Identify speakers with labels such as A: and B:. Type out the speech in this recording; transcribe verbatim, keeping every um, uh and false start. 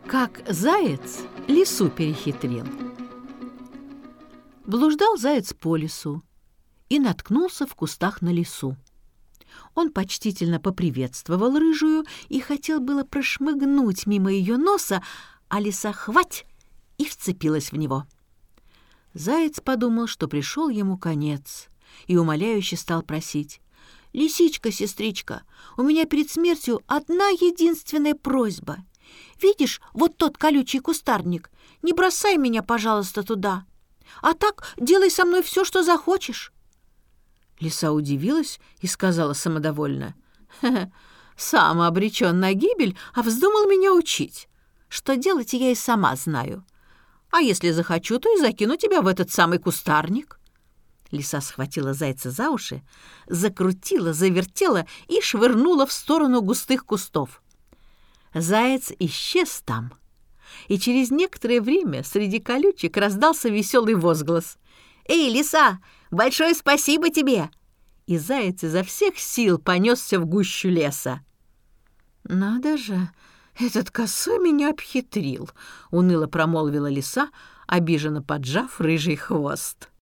A: Как заяц лису перехитрил. Блуждал заяц по лесу и наткнулся в кустах на лису. Он почтительно поприветствовал рыжую и хотел было прошмыгнуть мимо ее носа, а лиса хвать и вцепилась в него. Заяц подумал, что пришел ему конец, и умоляюще стал просить: «Лисичка, сестричка, у меня перед смертью одна единственная просьба. Видишь, вот тот колючий кустарник, не бросай меня, пожалуйста, туда. А так делай со мной все, что захочешь». Лиса удивилась и сказала самодовольно: «Хе-хе, сам обречен на гибель, а вздумал меня учить. Что делать, я и сама знаю. А если захочу, то и закину тебя в этот самый кустарник». Лиса схватила зайца за уши, закрутила, завертела и швырнула в сторону густых кустов. Заяц исчез там, и через некоторое время среди колючек раздался веселый возглас: «Эй, лиса, большое спасибо тебе!» И заяц изо всех сил понесся в гущу леса. «Надо же, этот косой меня обхитрил», — уныло промолвила лиса, обиженно поджав рыжий хвост.